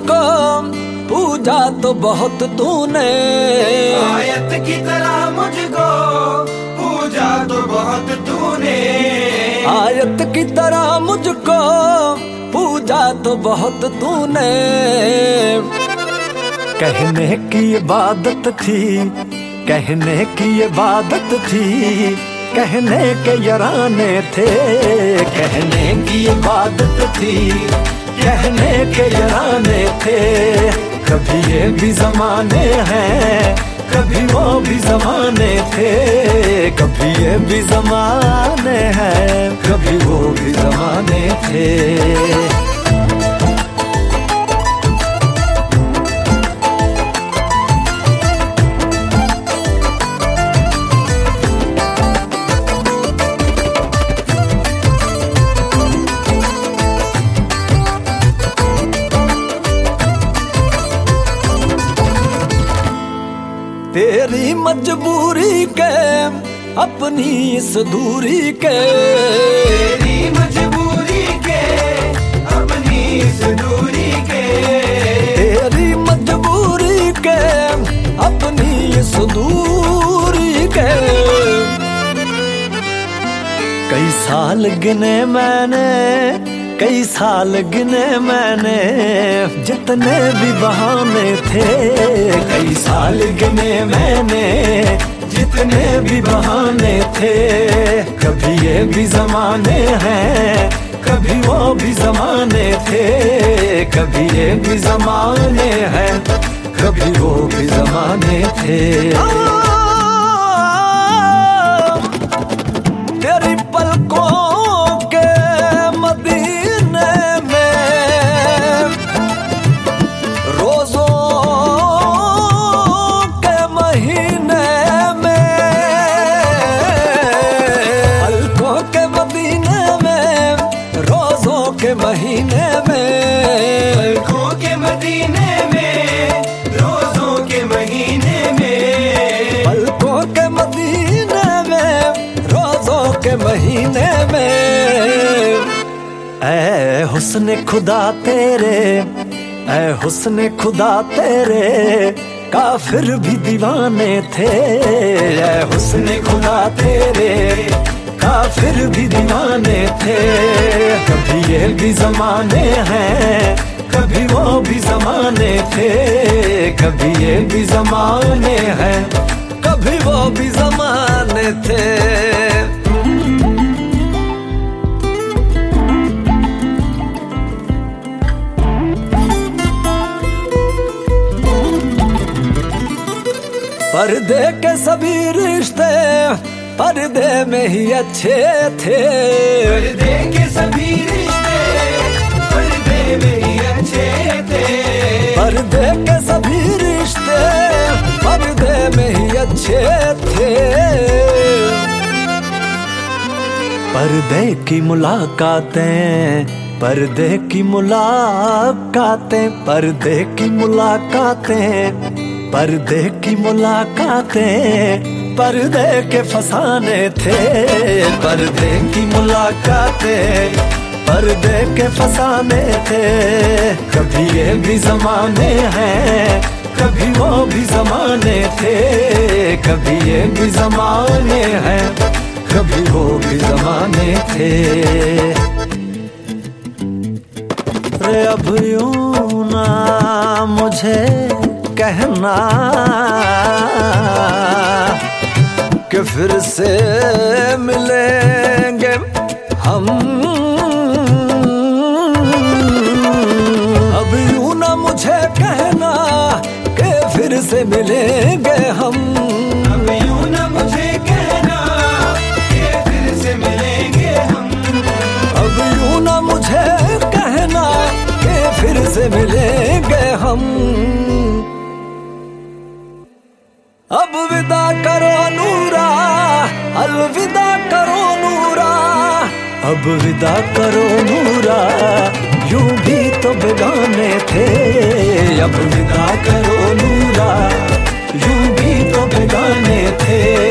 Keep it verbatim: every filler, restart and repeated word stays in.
मुझको पूजा तो बहुत तूने, आयत की तरह मुझको पूजा तो बहुत तूने, आयत की तरह मुझको पूजा तो बहुत तूने। कहने की इबादत थी, कहने की इबादत थी, कहने के यराने थे, कहने की इबादत थी, कहने के यराने थे। कभी ये भी जमाने हैं, कभी वो भी जमाने थे, कभी ये भी जमाने हैं, कभी वो भी जमाने थे। तेरी मजबूरी के अपनी इस दूरी के, तेरी मजबूरी के अपनी इस दूरी के, तेरी मजबूरी के अपनी इस दूरी के। कई साल गिने मैंने, कई साल गिने मैंने, जितने भी बहाने थे, कई साल गिने मैंने, जितने भी बहाने थे। कभी ये भी जमाने हैं, कभी वो भी जमाने थे, कभी ये भी जमाने हैं, कभी वो भी जमाने थे। तेरी पलकों के महीने में, पलकों के मदीने में, रोज़ों के महीने में, पलकों के मदीने में, रोज़ों के महीने में। ऐ हुस्न खुदा तेरे, ऐ हुस्न खुदा तेरे, काफिर भी दीवाने थे। ऐ हुस्न खुदा तेरे, काफिर भी दीवाने थे। कभी ये भी जमाने हैं, कभी वो भी जमाने थे, कभी ये भी जमाने हैं, कभी वो भी जमाने थे। पर्दे के सभी रिश्ते पर्दे में ही अच्छे थे, पर्दे के सभी रिश्ते पर्दे में ही अच्छे थे, पर्दे के सभी रिश्ते पर्दे में ही अच्छे थे। पर्दे की मुलाकातें, पर्दे की मुलाकातें, पर्दे की मुलाकातें, पर्दे की मुलाकातें, पर्दे के फसाने थे। पर्दे की मुलाकातें, पर्दे के फसाने थे। कभी ये भी जमाने हैं, कभी वो भी जमाने थे, कभी ये भी जमाने हैं, कभी वो भी जमाने थे। रे अब यूं ना मुझे कहना कि फिर से मिलेंगे हम, अब यूं ना मुझे कहना कि फिर से मिलेंगे हम, अब यूं ना मुझे कहना कि फिर से मिलेंगे हम, अब यूं ना मुझे कहना कि फिर से मिलेंगे हम। अब विदा करो नूरा, अलविदा करो नूरा, अब विदा करो नूरा, यूं भी तो बेगाने थे। अब विदा करो नूरा, यूं भी तो बेगाने थे।